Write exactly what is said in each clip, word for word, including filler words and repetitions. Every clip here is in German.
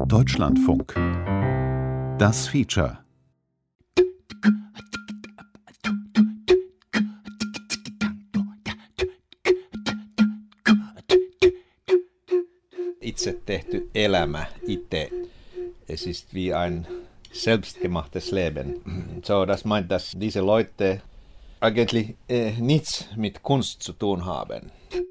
Deutschlandfunk. Das Feature. Itse tehty elämä, itse. Es ist wie ein selbstgemachtes Leben. So, das meint, dass diese Leute eigentlich äh, nichts mit Kunst zu tun haben.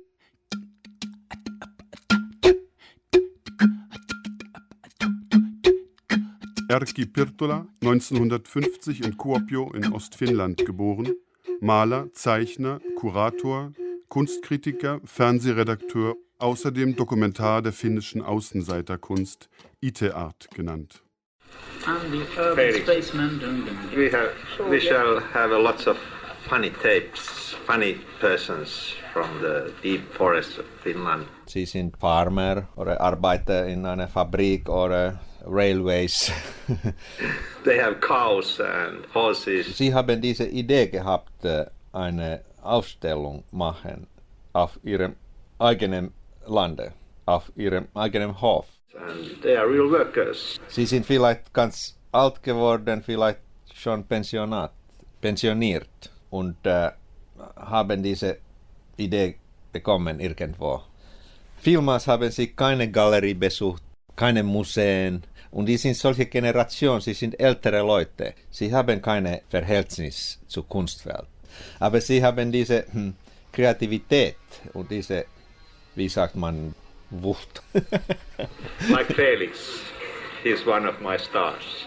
Erkki Pirtola, neunzehnhundertfünfzig in Kuopio in Ostfinnland geboren, Maler, Zeichner, Kurator, Kunstkritiker, Fernsehredakteur, außerdem Dokumentar der finnischen Außenseiterkunst, Ite-Art genannt. And the urban spaceman doing them. We have, we shall have a lots of funny tapes, funny persons from the deep forests of Finland. Sie sind Farmer oder arbeiten in einer Fabrik oder Railways. They have cows and horses. Sie haben diese Idee gehabt, eine Ausstellung machen auf ihrem eigenen Lande, auf ihrem eigenen Hof. And they are real workers. Sie sind vielleicht ganz alt geworden, vielleicht schon pensionat, pensioniert und äh, haben diese Idee bekommen irgendwo. Vielmals haben sie keine Galerie besucht, keine Museen und die sind solche Generation, sie sind ältere Leute. Sie haben keine Verhältnis zur Kunstwelt. Aber sie haben diese hm, Kreativität und diese, wie sagt man, Wucht. Like Felix, he's one of my stars.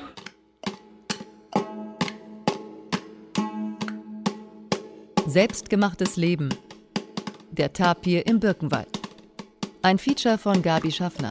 Selbstgemachtes Leben. Der Tapir im Birkenwald. Ein Feature von Gabi Schaffner.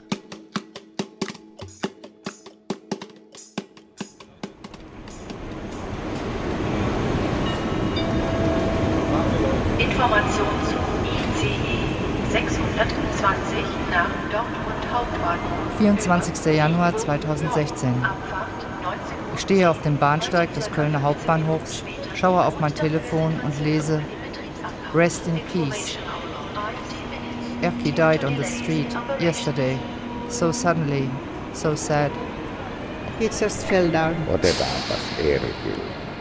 Information zu I C E sechshundertzwanzig nach Dortmund Hauptbahnhof. vierundzwanzigster Januar zweitausendsechzehn. Ich stehe auf dem Bahnsteig des Kölner Hauptbahnhofs, schaue auf mein Telefon und lese Rest in Peace. Erkki died on the street yesterday. So suddenly, so sad. He just fell down. Otetaanpas Erkki.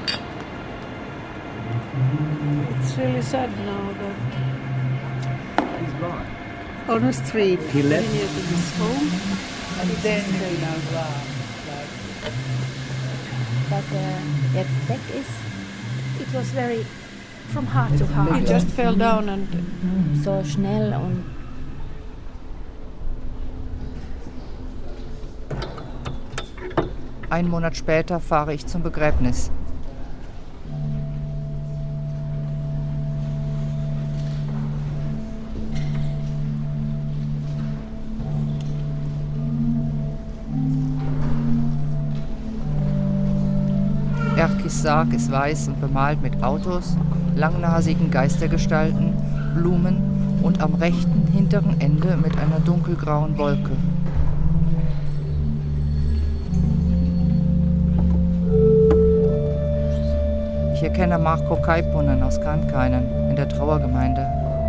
It's really sad now that he's gone. On the street. He left his home and then fell down. Dass er jetzt weg ist, it was very from heart to heart. He just fell down and so schnell und Ein Monat später fahre ich zum Begräbnis. Erkkis Sarg ist weiß und bemalt mit Autos, langnasigen Geistergestalten, Blumen und am rechten hinteren Ende mit einer dunkelgrauen Wolke. Ich erkenne Marko Kaiponen aus Kankainen in der Trauergemeinde.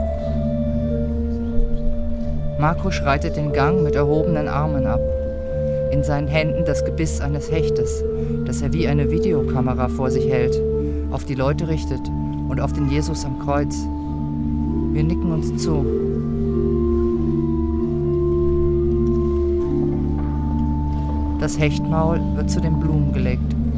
Marko schreitet den Gang mit erhobenen Armen ab. In seinen Händen das Gebiss eines Hechtes, das er wie eine Videokamera vor sich hält, auf die Leute richtet und auf den Jesus am Kreuz. Wir nicken uns zu. Das Hechtmaul wird zu den Blumen gelegt.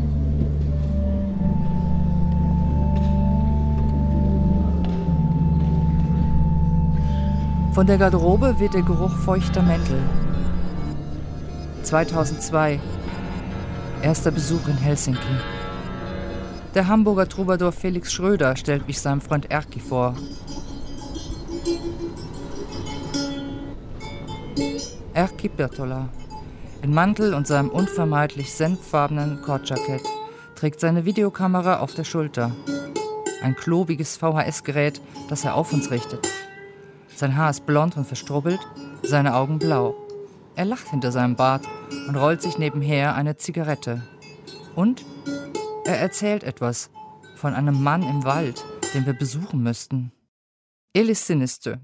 Von der Garderobe weht der Geruch feuchter Mäntel. zweitausendzwei. Erster Besuch in Helsinki. Der Hamburger Troubadour Felix Schröder stellt mich seinem Freund Erkki vor. Erkki Pirtola. In Mantel und seinem unvermeidlich senffarbenen Kordjackett trägt seine Videokamera auf der Schulter. Ein klobiges V H S-Gerät, das er auf uns richtet. Sein Haar ist blond und verstrubbelt, seine Augen blau. Er lacht hinter seinem Bart und rollt sich nebenher eine Zigarette. Und er erzählt etwas von einem Mann im Wald, den wir besuchen müssten. Elis Sinistö.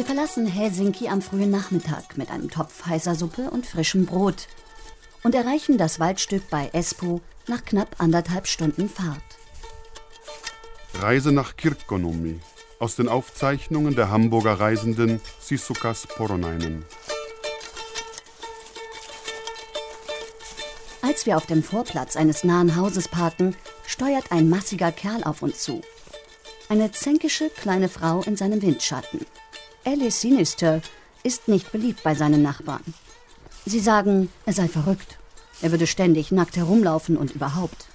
Wir verlassen Helsinki am frühen Nachmittag mit einem Topf heißer Suppe und frischem Brot und erreichen das Waldstück bei Espoo nach knapp anderthalb Stunden Fahrt. Reise nach Kirkkonummi aus den Aufzeichnungen der Hamburger Reisenden Sisukas Poronainen. Als wir auf dem Vorplatz eines nahen Hauses parken, steuert ein massiger Kerl auf uns zu. Eine zänkische kleine Frau in seinem Windschatten. Alice Sinister ist nicht beliebt bei seinen Nachbarn. Sie sagen, er sei verrückt. Er würde ständig nackt herumlaufen und überhaupt.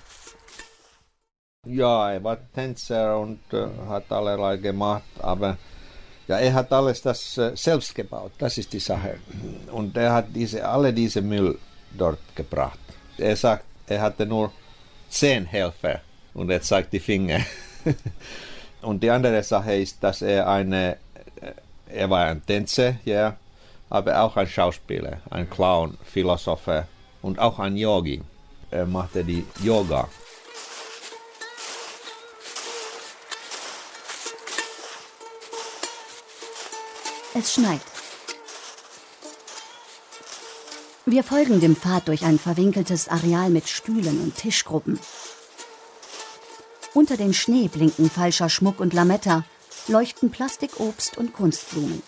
Ja, er war Tänzer und äh, hat allerlei gemacht, aber ja, er hat alles das äh, selbst gebaut, das ist die Sache. Und er hat diese, alle diese Müll dort gebracht. Er sagt, er hatte nur zehn Helfer und er zeigt die Finger. Und die andere Sache ist, dass er eine, er war ein Tänzer, ja, aber auch ein Schauspieler, ein Clown, Philosopher und auch ein Yogi. Er machte die Yoga. Es schneit. Wir folgen dem Pfad durch ein verwinkeltes Areal mit Stühlen und Tischgruppen. Unter dem Schnee blinken falscher Schmuck und Lametta, leuchten Plastikobst und Kunstblumen.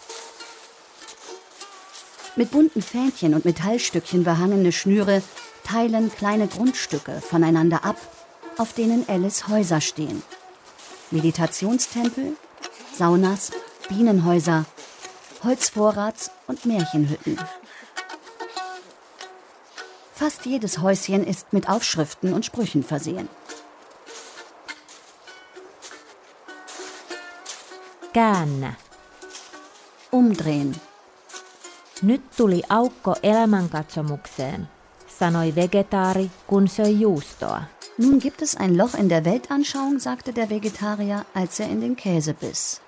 Mit bunten Fähnchen und Metallstückchen behangene Schnüre teilen kleine Grundstücke voneinander ab, auf denen Alice Häuser stehen. Meditationstempel, Saunas, Bienenhäuser, Holzvorrats- und Märchenhütten. Fast jedes Häuschen ist mit Aufschriften und Sprüchen versehen. Käännä. Umdrehen. Nyt tuli aukko elämänkatsomukseen, sanoi vegetaari, kun söi juustoa. Nun gibt es ein Loch in der Weltanschauung, sagte der Vegetarier, als er in den Käse biss.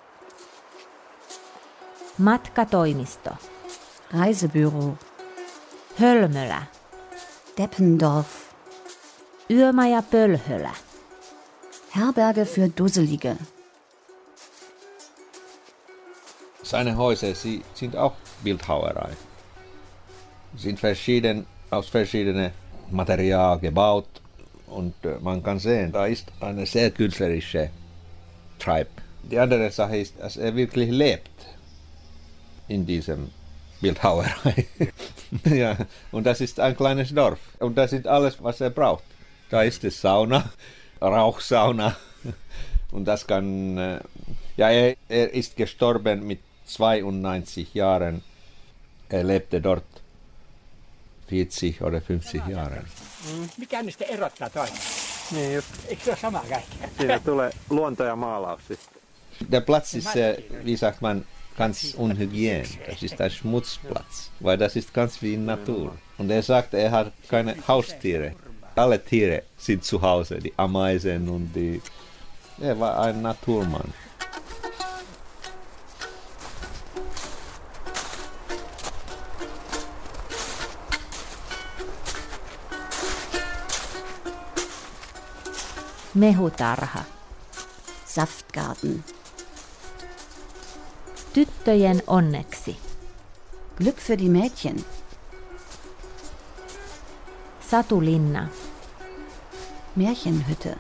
Matkatoimisto. Reisebüro. Hölmölä. Deppendorf. Yömaja Pölhölä. Herberge für Dusselige. Seine Häuser, sie sind auch Bildhauerei. Sie sind verschieden, aus verschiedenen Material gebaut und man kann sehen, da ist eine sehr künstlerische Trieb. Die andere Sache ist, dass er wirklich lebt in diesem Bildhauerei. Ja, und das ist ein kleines Dorf und das ist alles, was er braucht. Da ist die Sauna, Rauchsauna und das kann, ja, er, er ist gestorben mit zweiundneunzig Jahren. Er lebte dort vierzig oder fünfzig Jahre. Mikä niistä erottaa toinen? Niin just. Eikö se ole sama kaikki? Siinä tulee luonto ja maalaus sitten. Der Platz ist, äh, wie sagt man, ganz unhygien. Das ist ein Schmutzplatz, weil das ist ganz wie in Natur. Und er sagt, er hat keine Haustiere. Alle Tiere sind zu Hause, die Ameisen und die... Er war ein Naturmann. Mehutarha. Saftgarten. Tyttöjen onneksi. Glück für die Mädchen. Satulinna. Märchenhütte.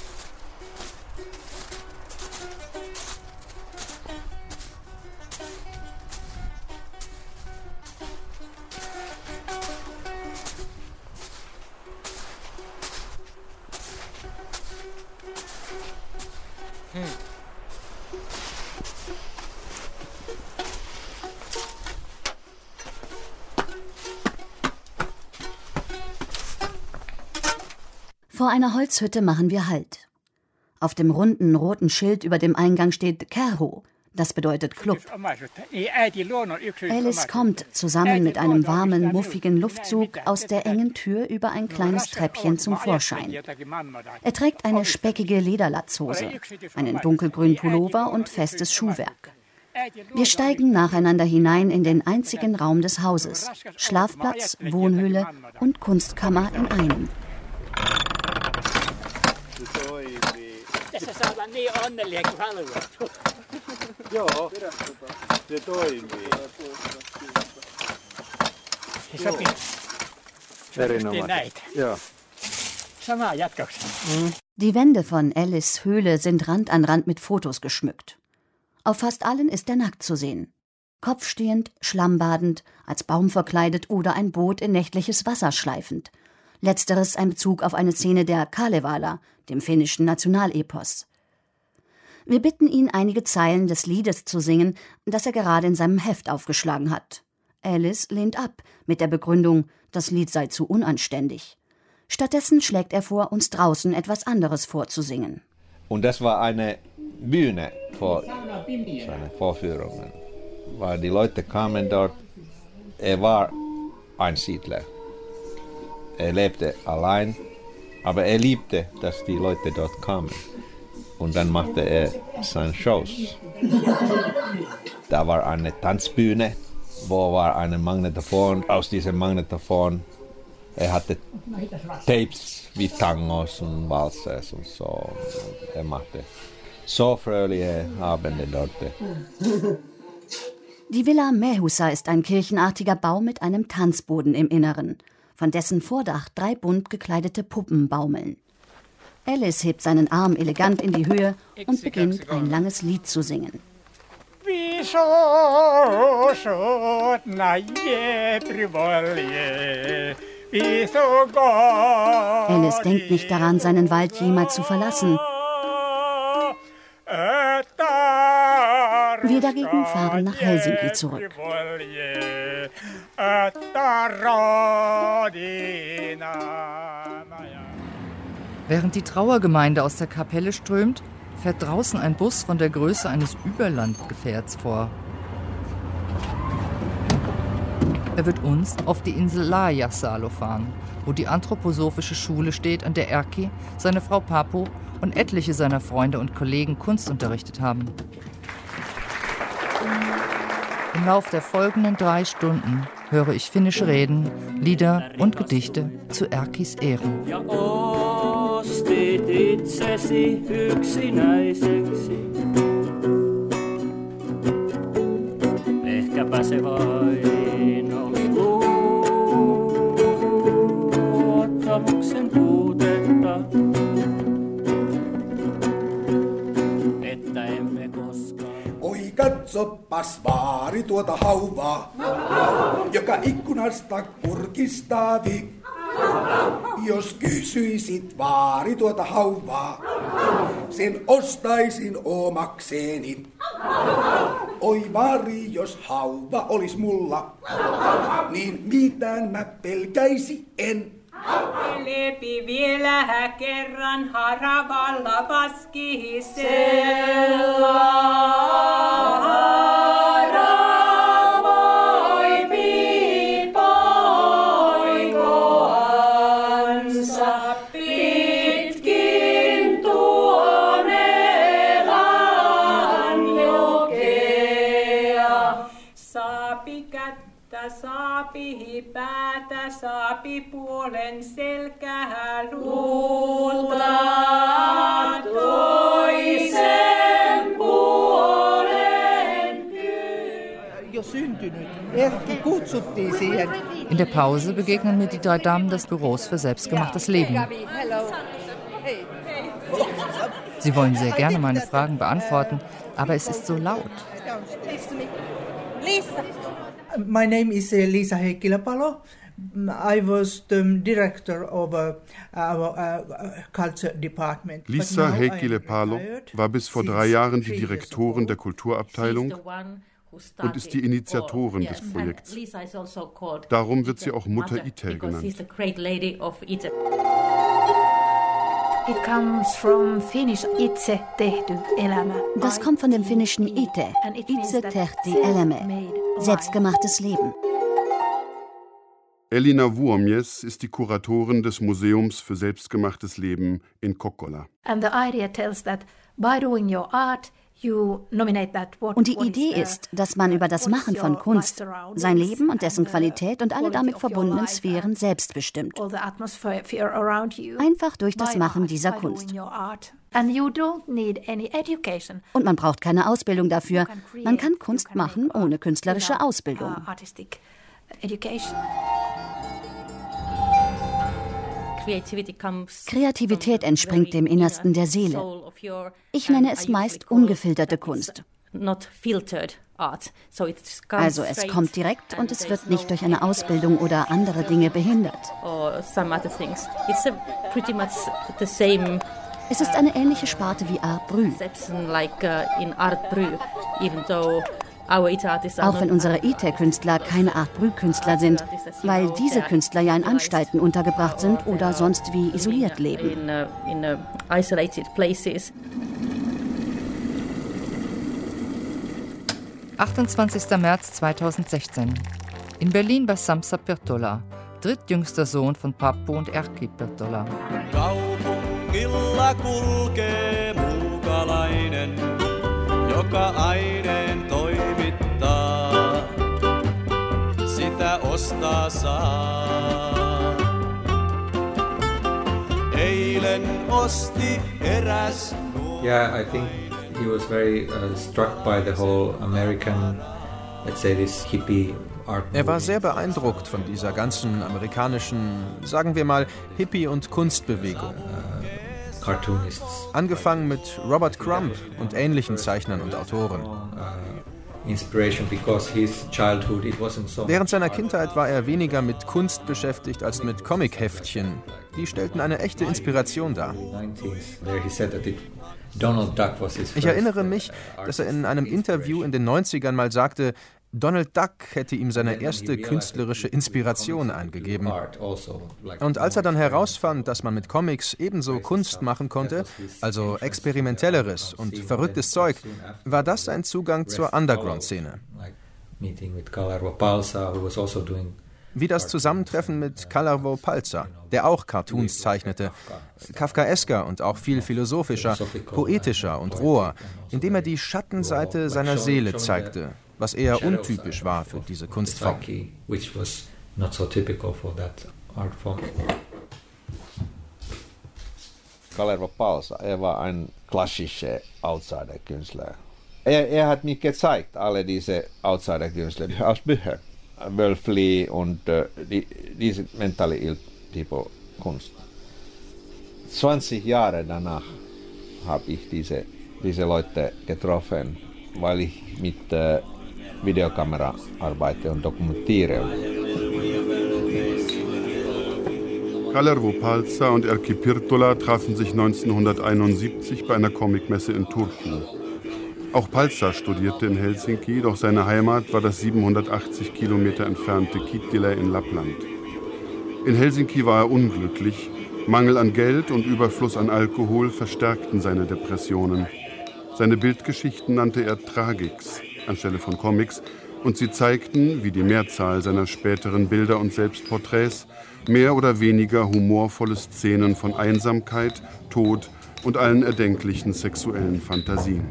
Vor einer Holzhütte machen wir Halt. Auf dem runden roten Schild über dem Eingang steht Kerho, das bedeutet Club. Alice kommt zusammen mit einem warmen, muffigen Luftzug aus der engen Tür über ein kleines Treppchen zum Vorschein. Er trägt eine speckige Lederlatzhose, einen dunkelgrünen Pullover und festes Schuhwerk. Wir steigen nacheinander hinein in den einzigen Raum des Hauses. Schlafplatz, Wohnhöhle und Kunstkammer in einem. Tässä saa olla niin onnellinen kuin haluat. Joo, se toimii. Se sopii. Erinomainen. Joo. Sama jatkaksi. Die Wände von Alice Höhle sind Rand an Rand mit Fotos geschmückt. Auf fast allen ist er nackt zu sehen. Kopfstehend, schlammbadend, als Baum verkleidet oder ein Boot in nächtliches Wasser schleifend. Letzteres ein Bezug auf eine Szene der Kalevala, dem finnischen Nationalepos. Wir bitten ihn, einige Zeilen des Liedes zu singen, das er gerade in seinem Heft aufgeschlagen hat. Alice lehnt ab, mit der Begründung, das Lied sei zu unanständig. Stattdessen schlägt er vor, uns draußen etwas anderes vorzusingen. Und das war eine Bühne für seine Vorführungen. Weil die Leute kamen dort, er war ein Siedler. Er lebte allein, aber er liebte, dass die Leute dort kamen. Und dann machte er seine Shows. Da war eine Tanzbühne, wo war ein Magnetophon. Aus diesem Magnetophon, er hatte Tapes wie Tangos und Walzers und so. Und er machte so fröhliche Abende dort. Die Villa Mehusa ist ein kirchenartiger Bau mit einem Tanzboden im Inneren, von dessen Vordach drei bunt gekleidete Puppen baumeln. Alice hebt seinen Arm elegant in die Höhe und beginnt ein langes Lied zu singen. Alice denkt nicht daran, seinen Wald jemals zu verlassen. Wir dagegen fahren nach Helsinki zurück. Während die Trauergemeinde aus der Kapelle strömt, fährt draußen ein Bus von der Größe eines Überlandgefährts vor. Er wird uns auf die Insel Laajasalo fahren, wo die anthroposophische Schule steht, an der Erkki, seine Frau Papo und etliche seiner Freunde und Kollegen Kunst unterrichtet haben. Im Lauf der folgenden drei Stunden höre ich finnische Reden, Lieder und Gedichte zu Erkkis Ehren. Ja ostit itsesi yksinäiseksi. Ehkäpä se vain oli luottamuksen puutetta, että emme koskaan. Oi katsopas vaari tuota hauvaa, joka ikkunasta kurkistaa vi. Jos kysyisit vaari tuota hauvaa, sen ostaisin omakseeni. Oi vaari, jos hauva olis mulla, niin mitään mä pelkäisi en. Lepi vielä kerran haravalla vaskihisella. Saapi päätä, saapi puolen selkää luuta, toisen puolen jo syntynyt. Erkki kutsuttiin siihen. In der Pause begegnen mir die drei Damen des Büros für selbstgemachtes Leben. Sie wollen sehr gerne meine Fragen beantworten, aber es ist so laut. Lisa. My name is Liisa Heikkilä-Palo. I was the director of our uh, culture department. Liisa Heikkilä-Palo war bis vor drei Jahren die Direktorin der Kulturabteilung und ist die Initiatorin des Projekts. Darum wird sie auch Mutter Ite genannt. It comes from Finnish itse tehty elämä. Das kommt von dem finnischen Ite, itse tehty elämä, selbstgemachtes Leben. Elina Vuomies ist die Kuratorin des Museums für selbstgemachtes Leben in Kokkola. And the idea tells that by doing your art, Und die Idee ist, dass man über das Machen von Kunst sein Leben und dessen Qualität und alle damit verbundenen Sphären selbst bestimmt. Einfach durch das Machen dieser Kunst. Und man braucht keine Ausbildung dafür. Man kann Kunst machen ohne künstlerische Ausbildung. Kreativität entspringt dem Innersten der Seele. Ich nenne es meist ungefilterte Kunst. Also es kommt direkt und es wird nicht durch eine Ausbildung oder andere Dinge behindert. Es ist eine ähnliche Sparte wie Art Brut. Auch wenn unsere I T E-Künstler keine Art Brut-Künstler sind, weil diese Künstler ja in Anstalten untergebracht sind oder sonst wie isoliert leben. achtundzwanzigster März zweitausendsechzehn. In Berlin bei Samsa Pirtola, drittjüngster Sohn von Pappu und Erkki Pirtola. Kaupungilla kulkee muukalainen, joka aineen toimittaa, sitä ostaa saa. Eilen osti eräs nuori. Yeah, I think he was very uh, struck by the whole American, let's say this hippie art movement. Er war sehr beeindruckt von dieser ganzen amerikanischen, sagen wir mal, Hippie- und Kunstbewegung. Uh, Cartoonists. Angefangen mit Robert Crumb und ähnlichen Zeichnern und Autoren. Während seiner Kindheit war er weniger mit Kunst beschäftigt als mit Comic-Heftchen. Die stellten eine echte Inspiration dar. Ich erinnere mich, dass er in einem Interview in den neunzigern mal sagte, Donald Duck hätte ihm seine erste künstlerische Inspiration eingegeben. Und als er dann herausfand, dass man mit Comics ebenso Kunst machen konnte, also experimentelleres und verrücktes Zeug, war das ein Zugang zur Underground-Szene. Wie das Zusammentreffen mit Kalervo Palza, der auch Cartoons zeichnete, kafkaesker und auch viel philosophischer, poetischer und roher, indem er die Schattenseite seiner Seele zeigte, was eher untypisch war für diese Kunstform. Kalervo Palza, er war ein klassischer Outsider-Künstler. Er, er hat mir gezeigt, alle diese Outsider-Künstler aus Büchern. Wölfli und äh, die, diese mentale Tipo-Kunst. zwanzig Jahre danach habe ich diese, diese Leute getroffen, weil ich mit äh, Videokamera arbeite und dokumentiere. Kalervo Palza und Erkki Pirtola trafen sich neunzehnhunderteinundsiebzig bei einer Comicmesse in Turku. Auch Palza studierte in Helsinki, doch seine Heimat war das siebenhundertachtzig Kilometer entfernte Kittilä in Lappland. In Helsinki war er unglücklich. Mangel an Geld und Überfluss an Alkohol verstärkten seine Depressionen. Seine Bildgeschichten nannte er Tragics anstelle von Comics und sie zeigten, wie die Mehrzahl seiner späteren Bilder und Selbstporträts, mehr oder weniger humorvolle Szenen von Einsamkeit, Tod und allen erdenklichen sexuellen Fantasien.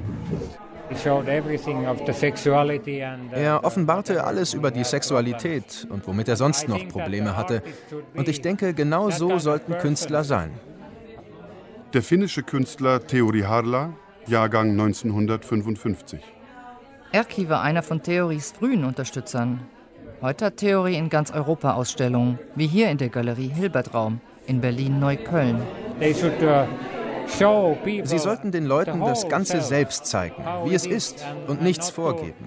Er offenbarte alles über die Sexualität und womit er sonst noch Probleme hatte. Und ich denke, genau so sollten Künstler sein. Der finnische Künstler Teori Harla, Jahrgang neunzehnhundertfünfundfünfzig. Erkki war einer von Teoris frühen Unterstützern. Heute hat Teori in ganz Europa Ausstellungen, wie hier in der Galerie Hilbertraum in Berlin-Neukölln. Sie sollten den Leuten das Ganze selbst zeigen, wie es ist und nichts vorgeben.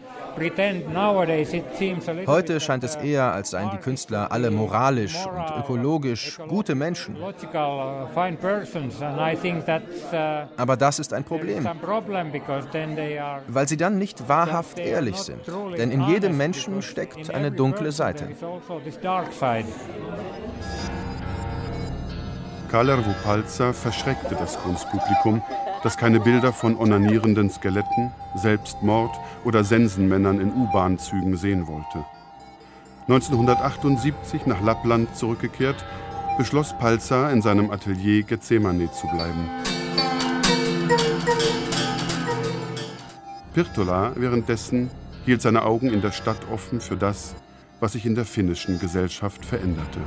Heute scheint es eher, als seien die Künstler alle moralisch und ökologisch gute Menschen. Aber das ist ein Problem, weil sie dann nicht wahrhaft ehrlich sind. Denn in jedem Menschen steckt eine dunkle Seite. Kalervo Palza verschreckte das Kunstpublikum, das keine Bilder von onanierenden Skeletten, Selbstmord oder Sensenmännern in U-Bahn-Zügen sehen wollte. neunzehnhundertachtundsiebzig nach Lappland zurückgekehrt, beschloss Palza, in seinem Atelier Gethsemane zu bleiben. Pirttola währenddessen hielt seine Augen in der Stadt offen für das, was sich in der finnischen Gesellschaft veränderte.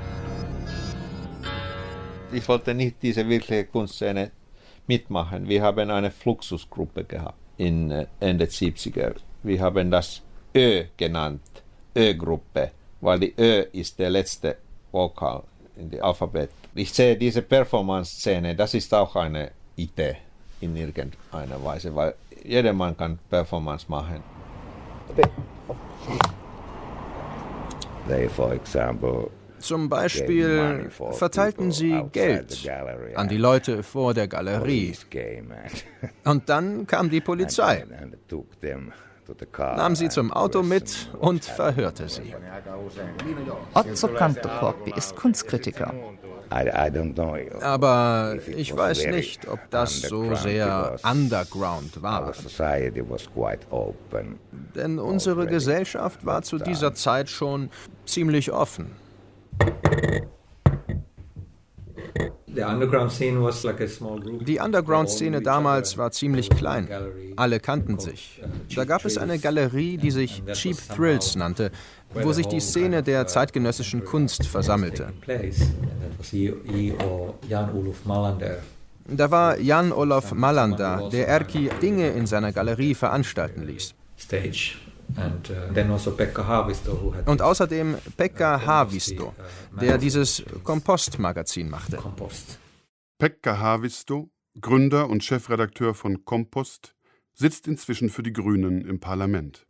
Ich wollte nicht diese wirkliche Kunstszene mitmachen. Wir haben eine Fluxusgruppe gehabt in Ende siebziger. Wir haben das Ö genannt, Ö-Gruppe, weil die Ö ist der letzte Vokal in dem Alphabet. Ich sehe diese Performance-Szene, das ist auch eine Idee in irgendeiner Weise, weil jedermann kann Performance machen. They, for example, Zum Beispiel verteilten sie Geld an die Leute vor der Galerie. Und dann kam die Polizei, nahm sie zum Auto mit und verhörte sie. Otto Kantokorpi ist Kunstkritiker. Aber ich weiß nicht, ob das so sehr underground war. Denn unsere Gesellschaft war zu dieser Zeit schon ziemlich offen. Die Underground-Szene damals war ziemlich klein. Alle kannten sich. Da gab es eine Galerie, die sich Cheap Thrills nannte, wo sich die Szene der zeitgenössischen Kunst versammelte. Da war Jan-Olof Malander, der Erkki Dinge in seiner Galerie veranstalten ließ. Und außerdem Pekka Haavisto, der dieses Kompost-Magazin machte. Pekka Haavisto, Gründer und Chefredakteur von Kompost, sitzt inzwischen für die Grünen im Parlament.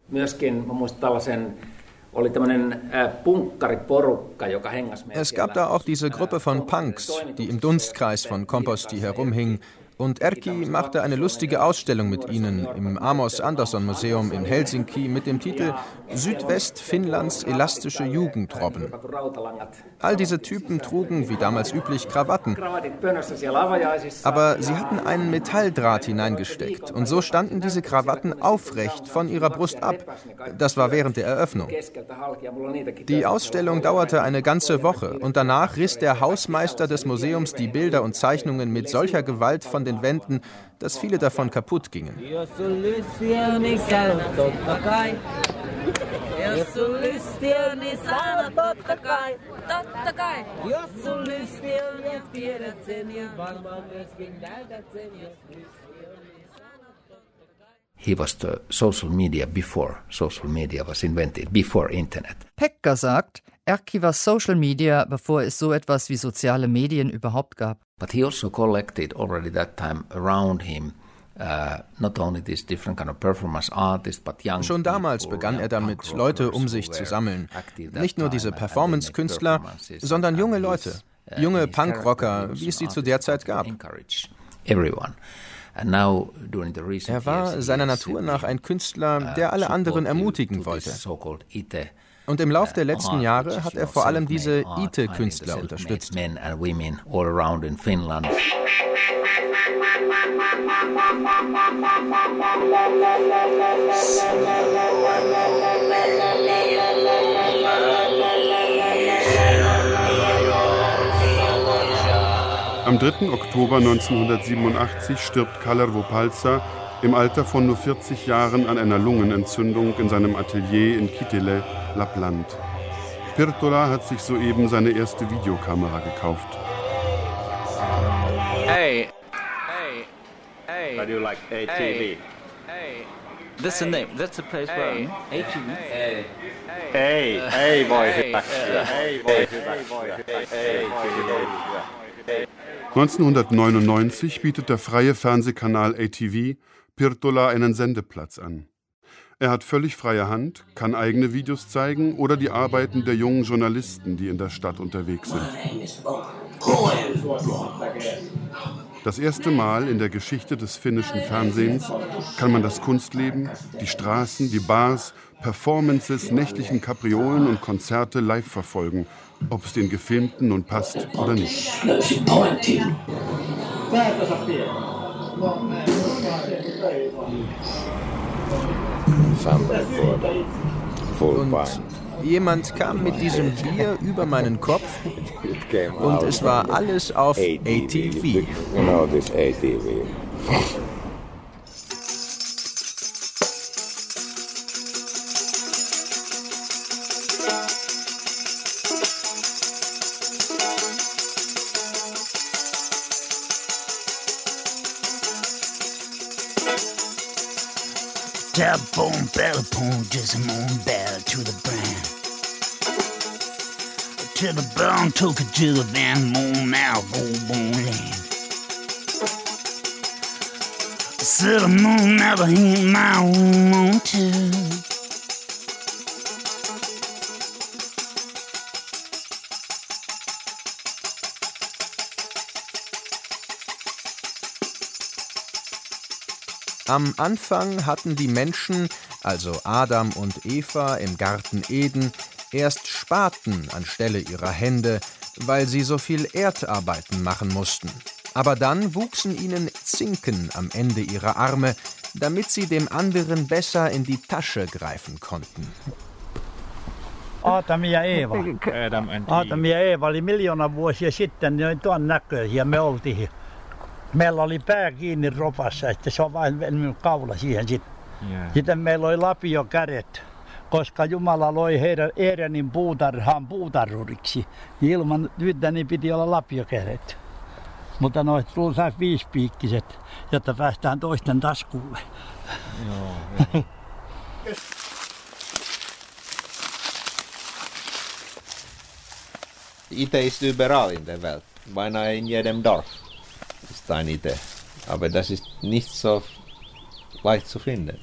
Es gab da auch diese Gruppe von Punks, die im Dunstkreis von Komposti herumhingen. Und Erkki machte eine lustige Ausstellung mit ihnen im Amos Andersson Museum in Helsinki mit dem Titel Südwest-Finnlands elastische Jugendrobben. All diese Typen trugen, wie damals üblich, Krawatten. Aber sie hatten einen Metalldraht hineingesteckt und so standen diese Krawatten aufrecht von ihrer Brust ab. Das war während der Eröffnung. Die Ausstellung dauerte eine ganze Woche und danach riss der Hausmeister des Museums die Bilder und Zeichnungen mit solcher Gewalt von den Wänden, dass viele davon kaputt gingen. He was the social media before social media was invented, before Internet. Pekka sagt, Erkki war Social Media, bevor es so etwas wie soziale Medien überhaupt gab. But he also collected already that time around him uh, not only these different kind of performance artists, but young. Schon damals begann er damit, Leute um sich zu sammeln. Nicht nur diese Performance-Künstler, sondern junge Leute, junge Punkrocker, wie es sie zu der Zeit gab. Er war seiner Natur nach ein Künstler, der alle anderen ermutigen wollte. Und im Lauf der letzten Jahre hat er vor allem diese I T E-Künstler unterstützt. Am dritten Oktober neunzehnhundertsiebenundachtzig stirbt Kalervo Paltsa im Alter von nur vierzig Jahren an einer Lungenentzündung in seinem Atelier in Kittilä, Lappland. Pirttola hat sich soeben seine erste Videokamera gekauft. Hey, hey, hey. How do you like A T V? Hey, that's the name. That's the place where A T V. Hey, hey, hey, boy. Hey, boy. Hey, boy. neunzehnhundertneunundneunzig bietet der freie Fernsehkanal A T V Pirttola einen Sendeplatz an. Er hat völlig freie Hand, kann eigene Videos zeigen oder die Arbeiten der jungen Journalisten, die in der Stadt unterwegs sind. Das erste Mal in der Geschichte des finnischen Fernsehens kann man das Kunstleben, die Straßen, die Bars, Performances, nächtlichen Kapriolen und Konzerte live verfolgen, ob es den Gefilmten nun passt oder nicht. Und jemand kam mit diesem Bier über meinen Kopf und es war alles auf A T V. Telephone, telephone, just a moon bell to the brain. To the bone, took it to the van, moon now, boom, boom, land. Said the moon never hit my own too. Am Anfang hatten die Menschen, also Adam und Eva im Garten Eden, erst Spaten anstelle ihrer Hände, weil sie so viel Erdarbeiten machen mussten. Aber dann wuchsen ihnen Zinken am Ende ihrer Arme, damit sie dem anderen besser in die Tasche greifen konnten. Adam ja Eeva. Adam, Adam ja Eeva oli miljoona vuosia sitten, niin tuon näköisiä me oltiin. Meillä oli pää kiinni ropassa, että se on vain mennyt kaula siihen sitten. Yeah. Sitten meillä oli lapiokädet, koska Jumala loi heidän Edenin puutarhaan puutarhuriksi. Ilman yhtä niin piti olla lapiokädet. Mutta noit runsaat viisipiikkiset, jotta päästään toisten taskulle. Joo. Ite ist überall in der Welt, beinahe in jedem Dorf ist ein Ite. Aber das ist nicht so leicht zu finden.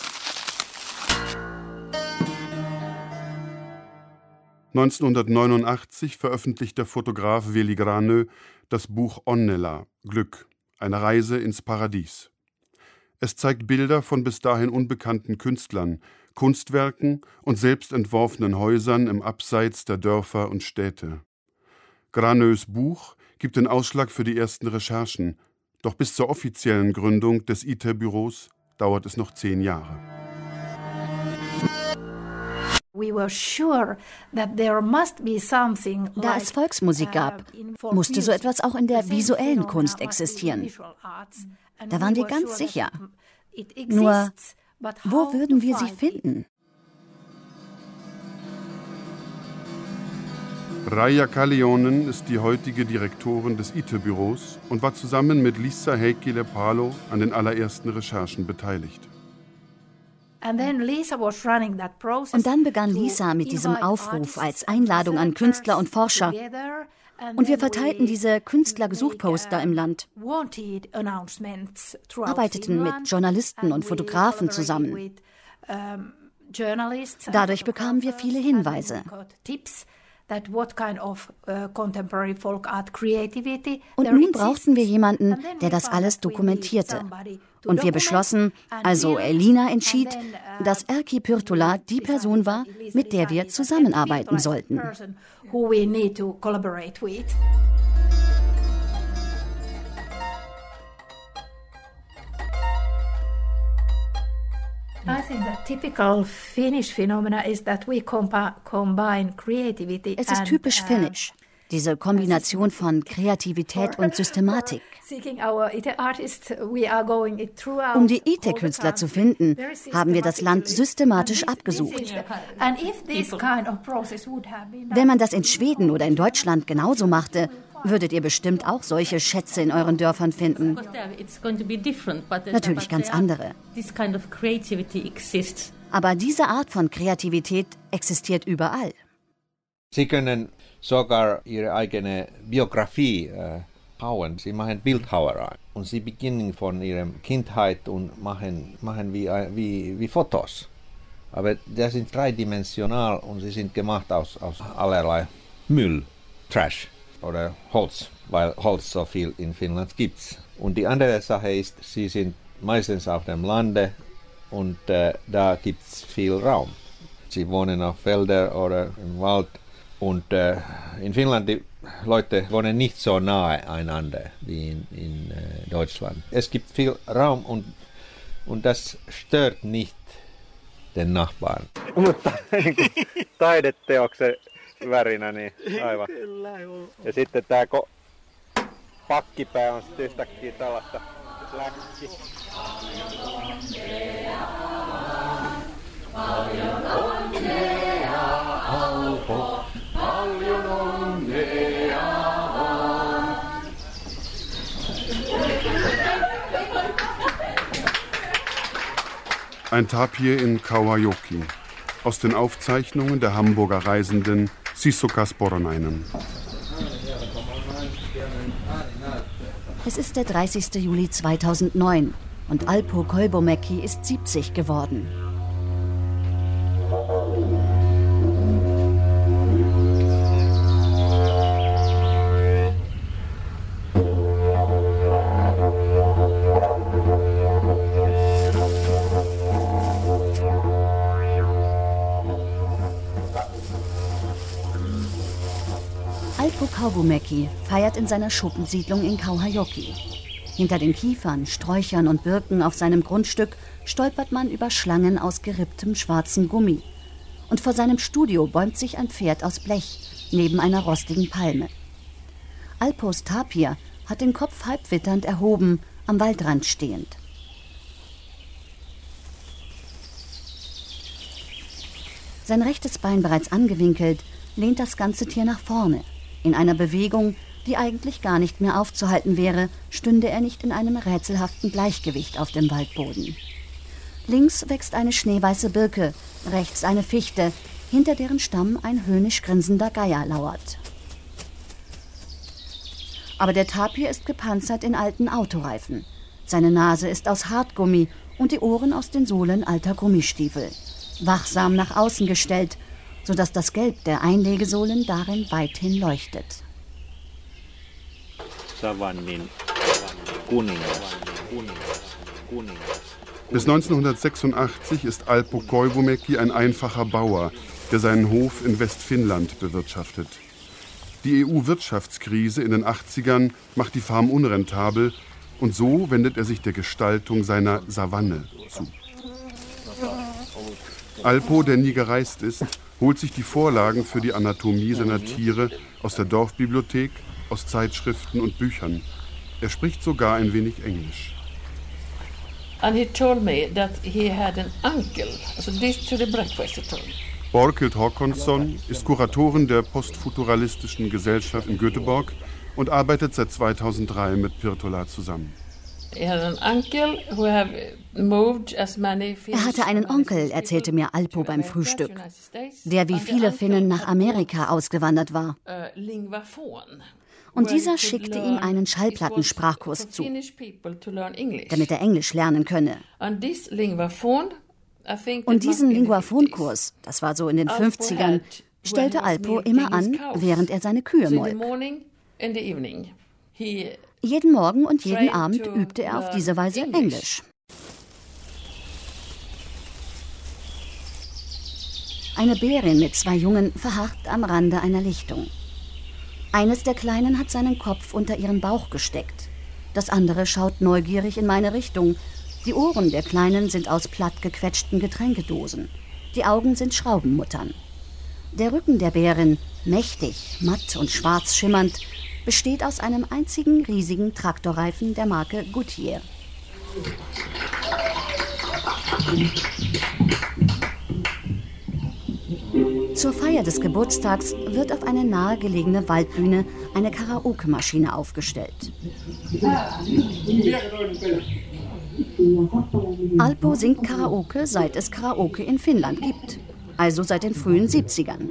neunzehnhundertneunundachtzig veröffentlicht der Fotograf Veli Granö das Buch Onnela, Glück, eine Reise ins Paradies. Es zeigt Bilder von bis dahin unbekannten Künstlern, Kunstwerken und selbst entworfenen Häusern im Abseits der Dörfer und Städte. Granös Buch gibt den Ausschlag für die ersten Recherchen, doch bis zur offiziellen Gründung des I T E R-Büros dauert es noch zehn Jahre. Da es Volksmusik gab, musste so etwas auch in der visuellen Kunst existieren. Da waren wir ganz sicher. Nur, wo würden wir sie finden? Raija Kallionen ist die heutige Direktorin des I T E R-Büros und war zusammen mit Liisa Heikkilä-Palo an den allerersten Recherchen beteiligt. Und dann begann Liisa mit diesem Aufruf als Einladung an Künstler und Forscher. Und wir verteilten diese Künstlergesuchposter im Land, arbeiteten mit Journalisten und Fotografen zusammen. Dadurch bekamen wir viele Hinweise. Und nun brauchten wir jemanden, der das alles dokumentierte. Und wir beschlossen, also Elina entschied, dass Erkki Pirtola die Person war, mit der wir zusammenarbeiten sollten. Es ist typisch finnisch, diese Kombination von Kreativität und Systematik. Um die I T E R-Künstler zu finden, haben wir das Land systematisch abgesucht. Wenn man das in Schweden oder in Deutschland genauso machte, würdet ihr bestimmt auch solche Schätze in euren Dörfern finden. Natürlich ganz andere. Aber diese Art von Kreativität existiert überall. Sie können sogar ihre eigene Biografie äh, hauen. Sie machen Bildhauerei und sie beginnen von ihrer Kindheit und machen, machen wie, wie, wie Fotos. Aber die sind dreidimensional und sie sind gemacht aus, aus allerlei Müll, Trash oder Holz, weil Holz so viel in Finnland gibt. Und die andere Sache ist, sie sind meistens auf dem Lande und äh, da gibt es viel Raum. Sie wohnen auf Feldern oder im Wald. Und äh, in Finnland, die Leute wohnen nicht so nahe einander wie in, in äh, Deutschland. Es gibt viel Raum und, und das stört nicht den Nachbarn. Mutta taideteoksen värinä, niin aivan. Ja sitten tää ko- pakkipää on sitten yhtäkkiä tällaista läkki. Paljon onnea, Alpo, paljon onnea on. Ein Tapir in Kauhajoki. Aus den Aufzeichnungen der Hamburger Reisenden Sissukas Poronainen. Es ist der dreißigste Juli zweitausendneun und Alpo Koivumäki ist siebzig geworden. Alpo Koivumäki feiert in seiner Schuppensiedlung in Kauhajoki. Hinter den Kiefern, Sträuchern und Birken auf seinem Grundstück stolpert man über Schlangen aus geripptem schwarzem Gummi. Und vor seinem Studio bäumt sich ein Pferd aus Blech neben einer rostigen Palme. Alpos Tapir hat den Kopf halb witternd erhoben, am Waldrand stehend. Sein rechtes Bein bereits angewinkelt, lehnt das ganze Tier nach vorne. In einer Bewegung, die eigentlich gar nicht mehr aufzuhalten wäre, stünde er nicht in einem rätselhaften Gleichgewicht auf dem Waldboden. Links wächst eine schneeweiße Birke, rechts eine Fichte, hinter deren Stamm ein höhnisch grinsender Geier lauert. Aber der Tapir ist gepanzert in alten Autoreifen. Seine Nase ist aus Hartgummi und die Ohren aus den Sohlen alter Gummistiefel. Wachsam nach außen gestellt, sodass das Gelb der Einlegesohlen darin weithin leuchtet. Bis neunzehnhundertsechsundachtzig ist Alpo Koivumäki ein einfacher Bauer, der seinen Hof in Westfinnland bewirtschaftet. Die E U-Wirtschaftskrise in den achtzigern macht die Farm unrentabel und so wendet er sich der Gestaltung seiner Savanne zu. Alpo, der nie gereist ist, holt sich die Vorlagen für die Anatomie seiner Tiere aus der Dorfbibliothek, aus Zeitschriften und Büchern. Er spricht sogar ein wenig Englisch. And he told me that he had an uncle, so this to the breakfast he told me. Borkild Håkonsson ist Kuratorin der Postfuturalistischen Gesellschaft in Göteborg und arbeitet seit zweitausenddrei mit Pirtola zusammen. Er hatte einen Onkel, erzählte mir Alpo beim Frühstück, der wie viele Finnen nach Amerika ausgewandert war. Und dieser schickte ihm einen Schallplattensprachkurs zu, damit er Englisch lernen könne. Und diesen Linguaphon-Kurs, das war so in den fünfzigern, stellte Alpo immer an, während er seine Kühe molk. Jeden Morgen und jeden Abend übte er auf diese Weise Englisch. Eine Bärin mit zwei Jungen verharrt am Rande einer Lichtung. Eines der Kleinen hat seinen Kopf unter ihren Bauch gesteckt. Das andere schaut neugierig in meine Richtung. Die Ohren der Kleinen sind aus plattgequetschten Getränkedosen. Die Augen sind Schraubenmuttern. Der Rücken der Bärin, mächtig, matt und schwarz schimmernd, besteht aus einem einzigen riesigen Traktorreifen der Marke Goodyear. Zur Feier des Geburtstags wird auf eine nahegelegene Waldbühne eine Karaoke-Maschine aufgestellt. Alpo singt Karaoke, seit es Karaoke in Finnland gibt, also seit den frühen siebzigern.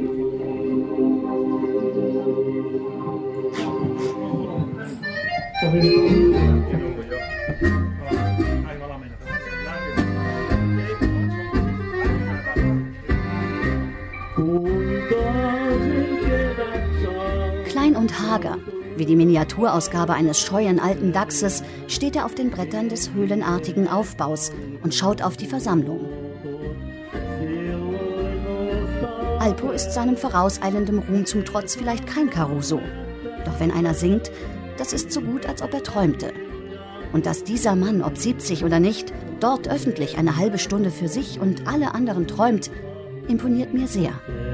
Klein und hager, wie die Miniaturausgabe eines scheuen alten Dachses, steht er auf den Brettern des höhlenartigen Aufbaus und schaut auf die Versammlung. Alpo ist seinem vorauseilenden Ruhm zum Trotz vielleicht kein Caruso. Doch wenn einer singt, das ist so gut, als ob er träumte. Und dass dieser Mann, ob siebzig oder nicht, dort öffentlich eine halbe Stunde für sich und alle anderen träumt, imponiert mir sehr.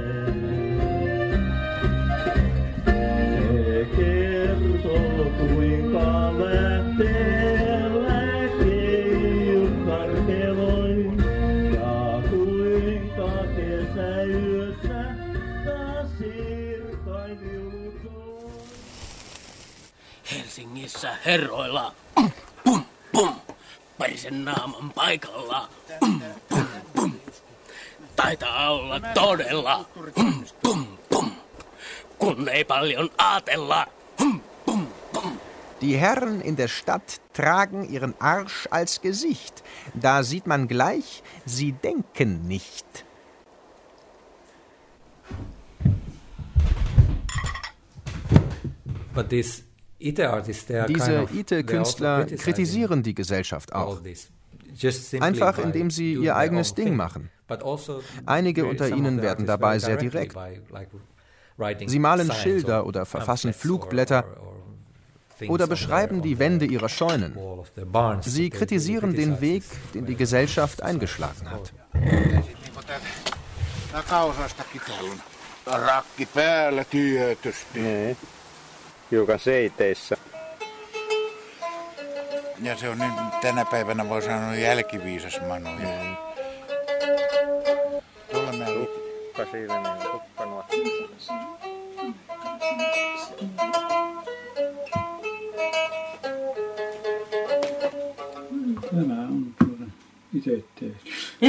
Helsingissä herroilla pum pum, parisen naaman paikalla pum pum. taitaa olla todella hum, pum, pum, kun ei paljon aatella. Hum, pum, pum. Die Herren in der Stadt tragen ihren Arsch als Gesicht. Da sieht man gleich, sie denken nicht. Diese Ite-Künstler kritisieren die Gesellschaft auch. Einfach indem sie ihr eigenes Ding machen. Einige unter ihnen werden dabei sehr direkt. Sie malen Schilder oder verfassen Flugblätter oder beschreiben die Wände ihrer Scheunen. Sie kritisieren den Weg, den die Gesellschaft eingeschlagen hat. Rakki päällä tietysti. Niin. Hiukan seiteissä. Ja se on nyt tänä päivänä voi sanoa jälkiviisas Manu. Mm. Tuolla mä Tukka siinä niin tukkanua. Tämä on tuoda itse tehty.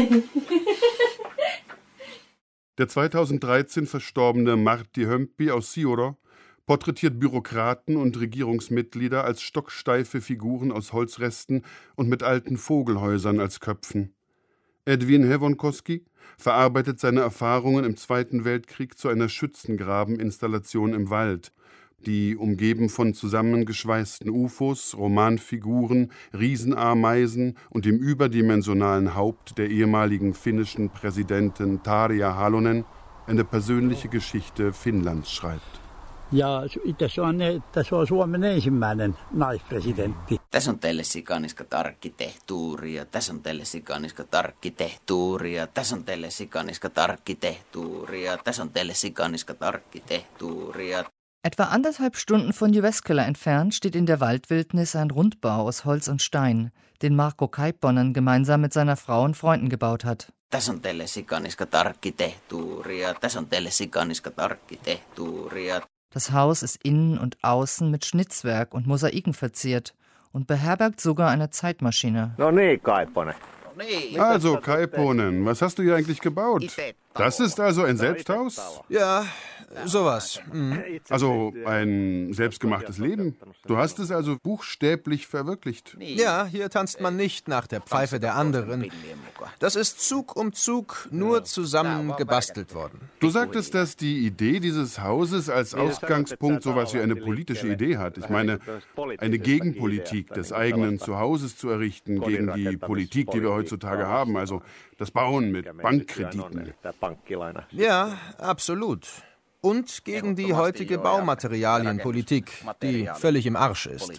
Der zweitausenddreizehn verstorbene Martti Hömpi aus Siuro porträtiert Bürokraten und Regierungsmitglieder als stocksteife Figuren aus Holzresten und mit alten Vogelhäusern als Köpfen. Edwin Hevonkoski verarbeitet seine Erfahrungen im Zweiten Weltkrieg zu einer Schützengrabeninstallation im Wald, die, umgeben von zusammengeschweißten U F Os, Romanfiguren, Riesenameisen und dem überdimensionalen Haupt der ehemaligen finnischen Präsidentin Tarja Halonen, eine persönliche Geschichte Finnlands schreibt. Ja itse on, tässä on Suomen ensimmäinen naispresidentti. Tässä on teille sikaniskat arkkitehtuuria, tässä on teille sikaniskat arkkitehtuuria, tässä on teille sikaniskat arkkitehtuuria, tässä on teille sikaniskat arkkitehtuuria. Etwa anderthalb Stunden von Jyväskylä entfernt steht in der Waldwildnis ein Rundbau aus Holz und Stein, den Marko Kaiponen gemeinsam mit seiner Frau und Freunden gebaut hat. Tässä on teille sikaniskat arkkitehtuuria, tässä on teille sikaniskat arkkitehtuuria. Das Haus ist innen und außen mit Schnitzwerk und Mosaiken verziert und beherbergt sogar eine Zeitmaschine. No niin, Kaiponen. Also, Kaiponen, was hast du hier eigentlich gebaut? Das ist also ein Selbsthaus? Ja, sowas. Mhm. Also ein selbstgemachtes Leben? Du hast es also buchstäblich verwirklicht? Ja, hier tanzt man nicht nach der Pfeife der anderen. Das ist Zug um Zug nur zusammen gebastelt worden. Du sagtest, dass die Idee dieses Hauses als Ausgangspunkt sowas wie eine politische Idee hat. Ich meine, eine Gegenpolitik des eigenen Zuhauses zu errichten gegen die Politik, die wir heutzutage haben. Also das Bauen mit Bankkrediten. Ja, absolut. Und gegen die heutige Baumaterialienpolitik, die völlig im Arsch ist.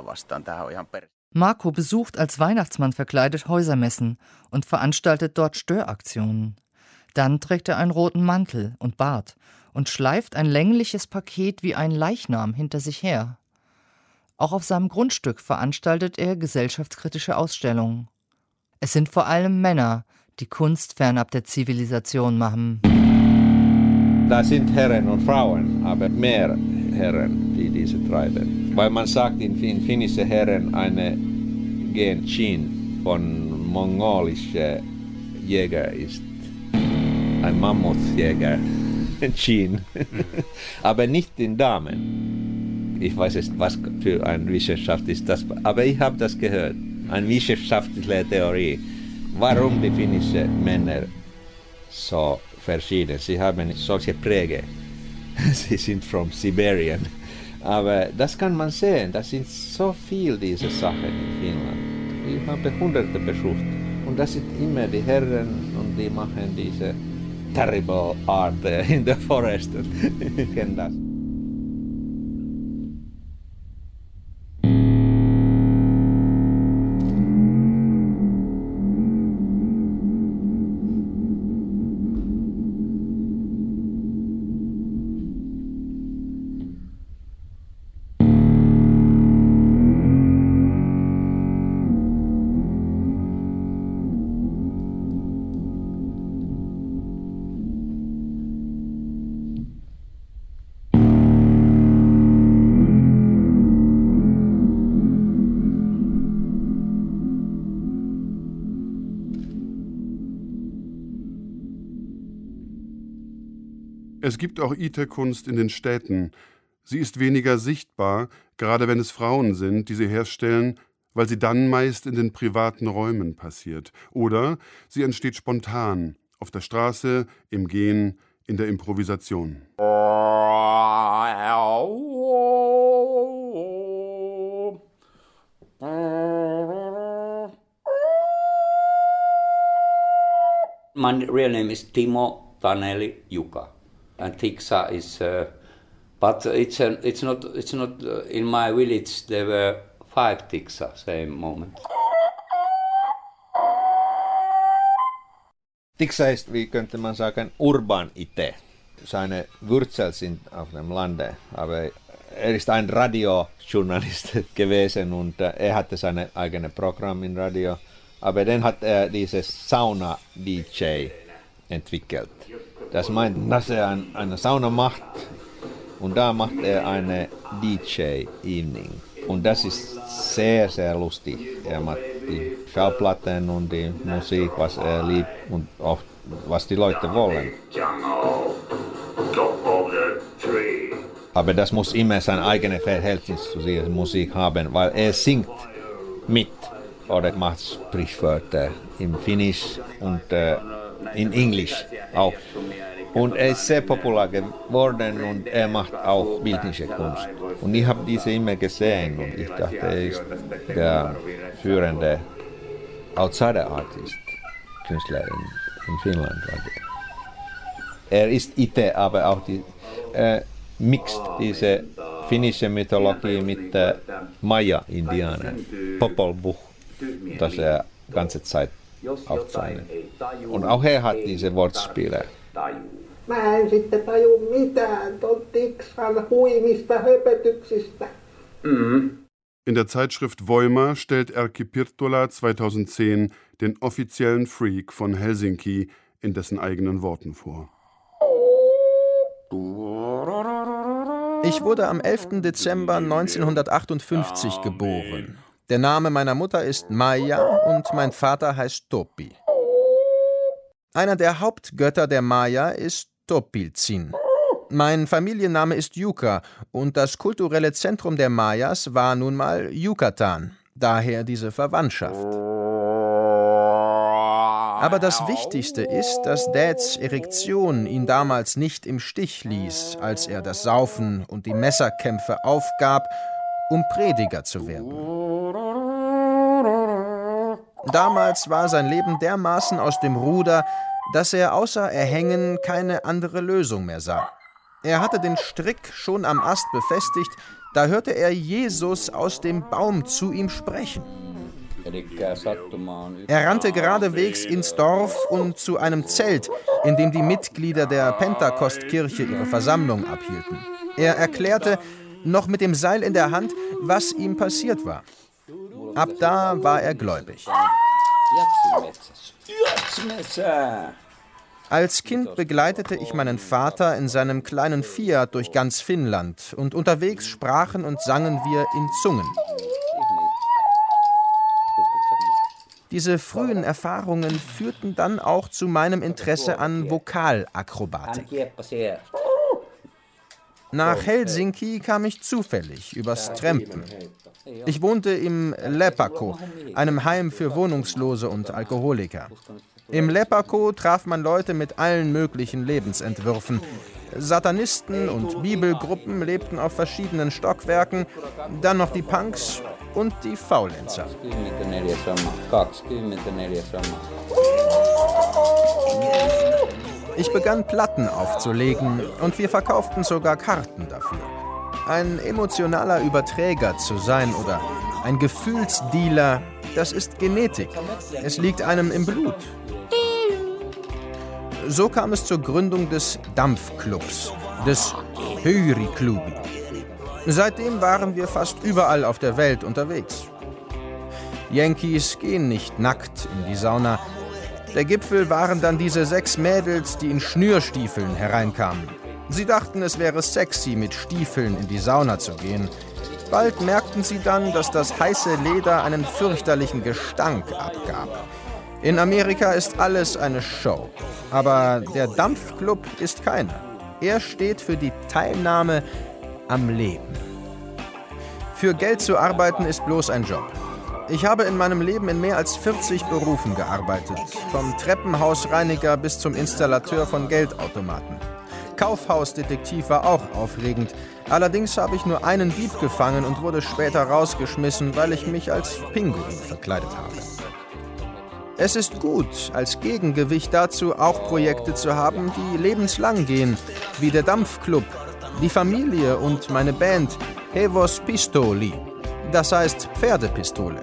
Marko besucht als Weihnachtsmann verkleidet Häusermessen und veranstaltet dort Störaktionen. Dann trägt er einen roten Mantel und Bart und schleift ein längliches Paket wie ein Leichnam hinter sich her. Auch auf seinem Grundstück veranstaltet er gesellschaftskritische Ausstellungen. Es sind vor allem Männer, die Kunst fernab der Zivilisation machen. Da sind Herren und Frauen, aber mehr Herren, die diese treiben. Weil man sagt in finnische Herren eine Gen von mongolischer Jäger ist ein Mammutjäger, Chin, aber nicht in Damen. Ich weiß nicht, was für eine Wissenschaft ist das, aber ich habe das gehört. Eine wissenschaftliche Theorie, warum die finnischen Männer so verschieden. Sie haben solche Präge. Sie sind from Sibirien. Aber das kann man sehen. Das sind so viele diese Sachen in Finnland. Ich habe Hunderte besucht. Und das sind immer die Herren und die machen diese terrible art in the forest. Ich kenne das. Es gibt auch Ite-Kunst in den Städten. Sie ist weniger sichtbar, gerade wenn es Frauen sind, die sie herstellen, weil sie dann meist in den privaten Räumen passiert. Oder sie entsteht spontan, auf der Straße, im Gehen, in der Improvisation. My real name is Timo Taneli Juka, and Tiksa is, uh, but it's a, it's not it's not uh, in my village. There were five Tiksa same moment. Tiksa ist, wie könnte man sagen, urban Ite. Seine Wurzeln sind auf dem Lande, aber er ist ein Radiojournalist gewesen und er hatte sein eigenes Programm im Radio. Aber dann hat er dieses Sauna-D J entwickelt. Das meint, dass er ein, eine Sauna macht und da macht er eine D J-Evening. Und das ist sehr, sehr lustig. Er macht die Schallplatten und die Musik, was er liebt und auch was die Leute wollen. Aber das muss immer sein eigenes Verhältnis zu dieser Musik haben, weil er singt mit. Oder macht Sprichwörter im Finnisch und äh, in Englisch auch. Und er ist sehr populär geworden und er macht auch bildliche Kunst. Und ich habe diese immer gesehen und ich dachte, er ist der führende Outsider-Artist, Künstler in, in Finnland. Er ist Ite, aber auch die, äh, mixt diese finnische Mythologie mit äh, Maya-Indianern, Popol Vuh. Das er die ganze Zeit aufzeichnet. Und auch er hat diese Wortspiele. Mä en sitten taju mitään ton Tiksan huimista höpötyksistä. In der Zeitschrift Voima stellt Erkki Pirttola zweitausendzehn den offiziellen Freak von Helsinki in dessen eigenen Worten vor. Ich wurde am elften Dezember neunzehnhundertachtundfünfzig geboren. Der Name meiner Mutter ist Maija und mein Vater heißt Topi. Einer der Hauptgötter der Maya ist Topilzin. Mein Familienname ist Juka und das kulturelle Zentrum der Mayas war nun mal Yucatan, daher diese Verwandtschaft. Aber das Wichtigste ist, dass Dads Erektion ihn damals nicht im Stich ließ, als er das Saufen und die Messerkämpfe aufgab, um Prediger zu werden. Damals war sein Leben dermaßen aus dem Ruder, dass er außer Erhängen keine andere Lösung mehr sah. Er hatte den Strick schon am Ast befestigt, da hörte er Jesus aus dem Baum zu ihm sprechen. Er rannte geradewegs ins Dorf und zu einem Zelt, in dem die Mitglieder der Pentakostkirche ihre Versammlung abhielten. Er erklärte, noch mit dem Seil in der Hand, was ihm passiert war. Ab da war er gläubig. Als Kind begleitete ich meinen Vater in seinem kleinen Fiat durch ganz Finnland und unterwegs sprachen und sangen wir in Zungen. Diese frühen Erfahrungen führten dann auch zu meinem Interesse an Vokalakrobatik. Nach Helsinki kam ich zufällig übers Trampen. Ich wohnte im Lepakko, einem Heim für Wohnungslose und Alkoholiker. Im Lepakko traf man Leute mit allen möglichen Lebensentwürfen. Satanisten und Bibelgruppen lebten auf verschiedenen Stockwerken, dann noch die Punks und die Faulenzer. Ich begann Platten aufzulegen und wir verkauften sogar Karten dafür. Ein emotionaler Überträger zu sein oder ein Gefühlsdealer, das ist Genetik. Es liegt einem im Blut. So kam es zur Gründung des Dampfclubs, des Höyriklubi. Seitdem waren wir fast überall auf der Welt unterwegs. Yankees gehen nicht nackt in die Sauna. Der Gipfel waren dann diese sechs Mädels, die in Schnürstiefeln hereinkamen. Sie dachten, es wäre sexy, mit Stiefeln in die Sauna zu gehen. Bald merkten sie dann, dass das heiße Leder einen fürchterlichen Gestank abgab. In Amerika ist alles eine Show, aber der Dampfclub ist keine. Er steht für die Teilnahme am Leben. Für Geld zu arbeiten ist bloß ein Job. Ich habe in meinem Leben in mehr als vierzig Berufen gearbeitet, vom Treppenhausreiniger bis zum Installateur von Geldautomaten. Kaufhausdetektiv war auch aufregend. Allerdings habe ich nur einen Dieb gefangen und wurde später rausgeschmissen, weil ich mich als Pinguin verkleidet habe. Es ist gut, als Gegengewicht dazu auch Projekte zu haben, die lebenslang gehen, wie der Dampfclub, die Familie und meine Band Hevos Pistoli, das heißt Pferdepistole.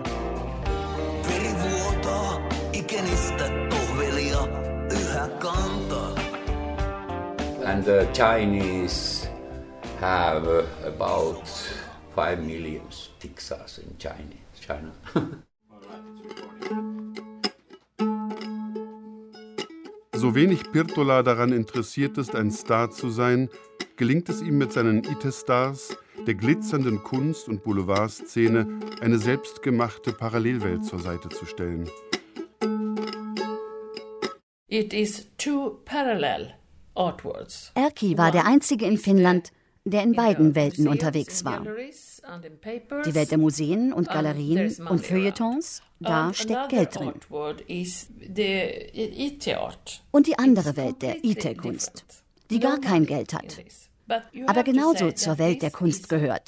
And the Chinese have uh, about five million Tiksas in China. China. So wenig Pirtola daran interessiert ist, ein Star zu sein, gelingt es ihm mit seinen Ite-Stars, der glitzernden Kunst- und Boulevardszene, eine selbstgemachte Parallelwelt zur Seite zu stellen. It is two parallel artworks. Erkki war der einzige in Finnland, der in beiden Welten unterwegs war. Die Welt der Museen und Galerien und Feuilletons, da steckt Geld drin. Und die andere Welt der Ite-Kunst, die gar kein Geld hat, aber genauso zur Welt der Kunst gehört.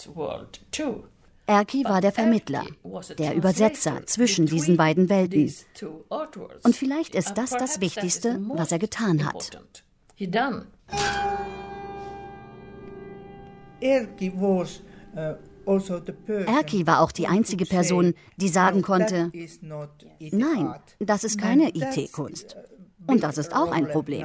Erkki war der Vermittler, der Übersetzer zwischen diesen beiden Welten. Und vielleicht ist das das Wichtigste, was er getan hat. Erkki war auch die einzige Person, die sagen konnte, nein, das ist keine Ite-Kunst. Und das ist auch ein Problem.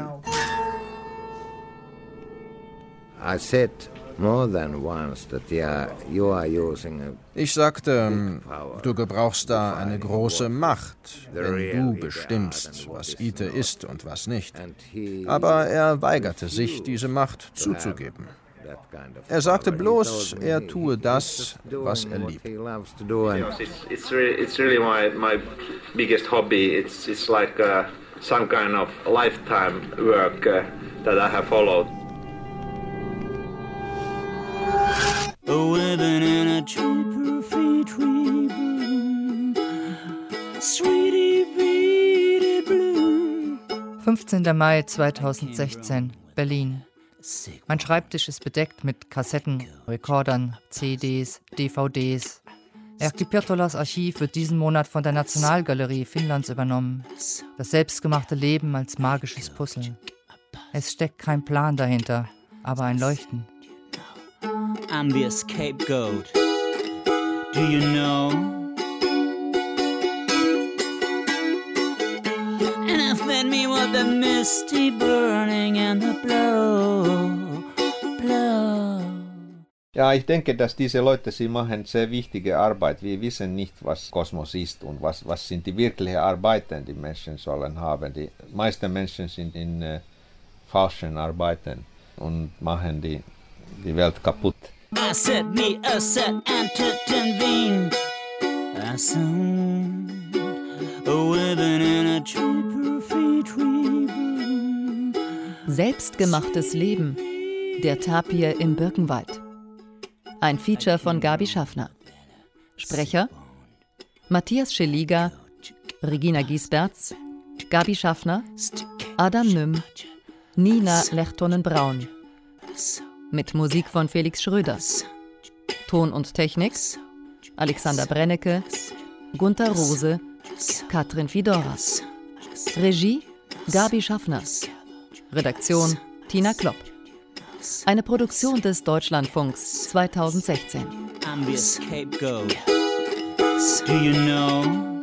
Ich sagte, du gebrauchst da eine große Macht, wenn du bestimmst, was Ite ist und was nicht. Aber er weigerte sich, diese Macht zuzugeben. Er sagte bloß, er tue das, was er liebt. It's really, it's really my, my biggest hobby. It's, it's like uh, some kind of lifetime work uh, that I have followed. Living in a cheaper free tree bloom, sweetie beady blue. fünfzehnter Mai zweitausendsechzehn, Berlin. Mein Schreibtisch ist bedeckt mit Kassetten, Rekordern, C Ds, D V Ds. Erkki Pirtolas Archiv wird diesen Monat von der Nationalgalerie Finnlands übernommen. Das selbstgemachte Leben als magisches Puzzle. Es steckt kein Plan dahinter, aber ein Leuchten. I'm the scapegoat. Do you know? And I fed me with the misty burning and the blow, blow. Ja, ich denke, dass diese Leute, sie machen sehr wichtige Arbeit. Wir wissen nicht, was Kosmos ist und was, was sind die wirklichen Arbeiten, die Menschen sollen haben. Die meisten Menschen sind in äh, falschen Arbeiten und machen die die Welt kaputt. I said me a set entertain. I sound living in a cheaper free tree. Selbstgemachtes Leben. Der Tapir im Birkenwald. Ein Feature von Gabi Schaffner. Sprecher Matthias Scheliga, Regina Giesberts, Gabi Schaffner, Adam Nüm, Nina Lechtonen-Braun. Mit Musik von Felix Schröder. Ton und Technik Alexander Brennecke, Gunther Rose, Katrin Fidora. Regie Gabi Schaffner. Redaktion Tina Klopp. Eine Produktion des Deutschlandfunks zweitausendsechzehn. I'm the scapegoat. Do you know?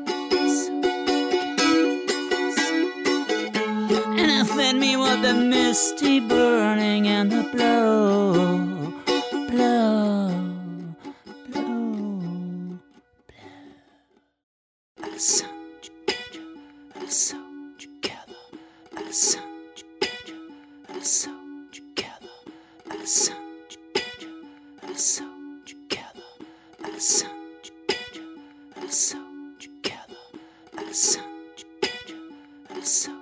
And I fed me with the misty burning and the blow, blow, blow, blow. A sun together, a sun together, a sun together, a sun together, a sun together, a sun together, a sun together, a sun together, a sun together, a sun.